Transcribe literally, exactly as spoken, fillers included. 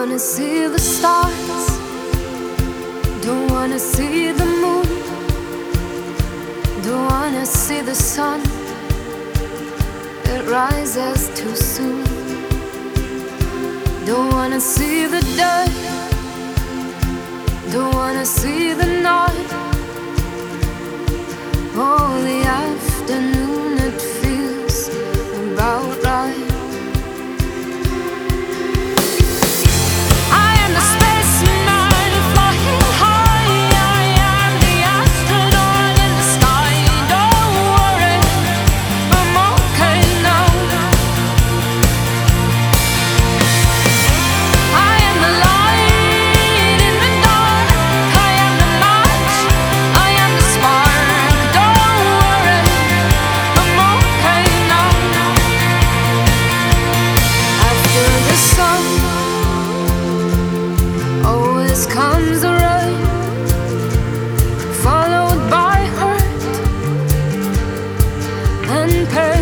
wanna see the stars, don't wanna see the moon, don't wanna see the sun, it rises too soon. Don't wanna see the day, don't wanna see the night, oh, the afternoon, it feels about right. Comes the rain, followed by hurt and pain.